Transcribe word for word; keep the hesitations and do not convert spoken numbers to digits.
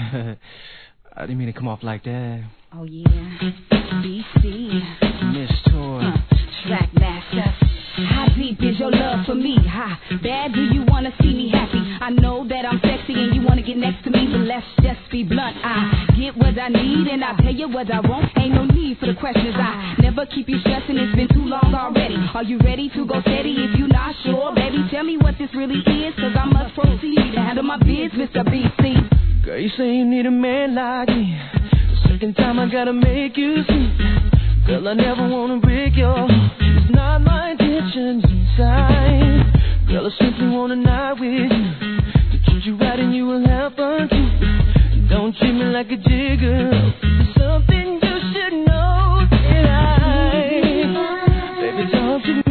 I didn't mean to come off like that. Oh, yeah. B C. Miss Toy. Uh, track master. How deep is your love for me? How bad do you want to see me happy? I know that I'm sexy and you want to get next to me, but let's just be blunt. I get what I need and I tell you what I want. Ain't no need for the questions. I never keep you stressing. It's been too long already. Are you ready to go steady? If you're not sure, baby, tell me what this really is, cause I must proceed to handle my biz, Mister B C. Girl, you say you need a man like me. The second time I gotta make you see. Girl, I never wanna break your heart. It's not my intention inside. Girl, I simply want a night with you, to treat you right and you will have fun too. Don't treat me like a jigger. There's something you should know.